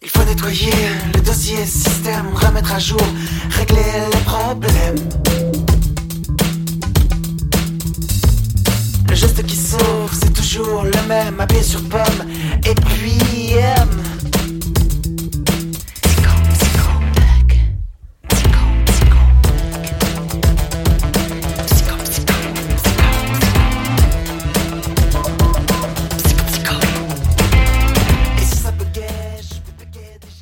Il faut nettoyer le dossier système, remettre à jour, régler les problèmes. Le geste qui sauve, c'est toujours le même, appuyé sur pomme, et puis